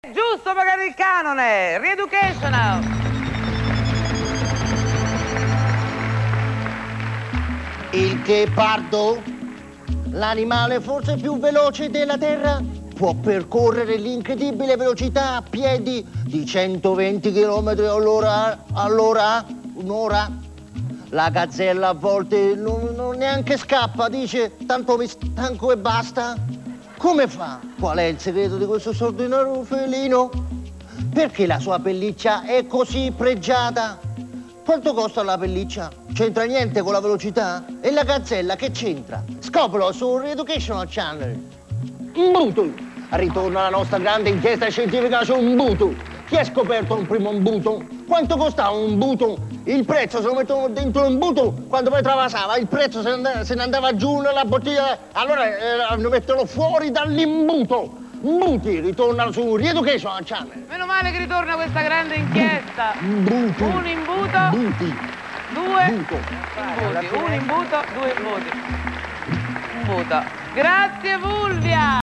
Giusto pagare il canone, Re-Educational. Il ghepardo, l'animale forse più veloce della Terra, può percorrere l'incredibile velocità a piedi di 120 km all'ora, un'ora. La gazzella a volte non neanche scappa, dice tanto mi stanco e basta. Come fa? Qual è il segreto di questo straordinario felino? Perché la sua pelliccia è così pregiata? Quanto costa la pelliccia? C'entra niente con la velocità? E la gazzella che c'entra? Scoprilo su Re-Educational Channel. Mbutu! Ritorna la nostra grande inchiesta scientifica su Mbutu. Chi ha scoperto un primo Mbutu? Quanto costava un Mbutu? Il prezzo se lo mettono dentro un Mbutu, quando poi travasava, il prezzo se ne andava giù nella bottiglia, allora lo mettono fuori dall'imbuto. Mbuti ritornano su Re-Educational Channel. Meno male che ritorna questa grande inchiesta. Mbutu. Un imbuto. Mbuti. Due Mbuto. imbuti. Un imbuto, due imbuti. Imbuto. Grazie Fulvia.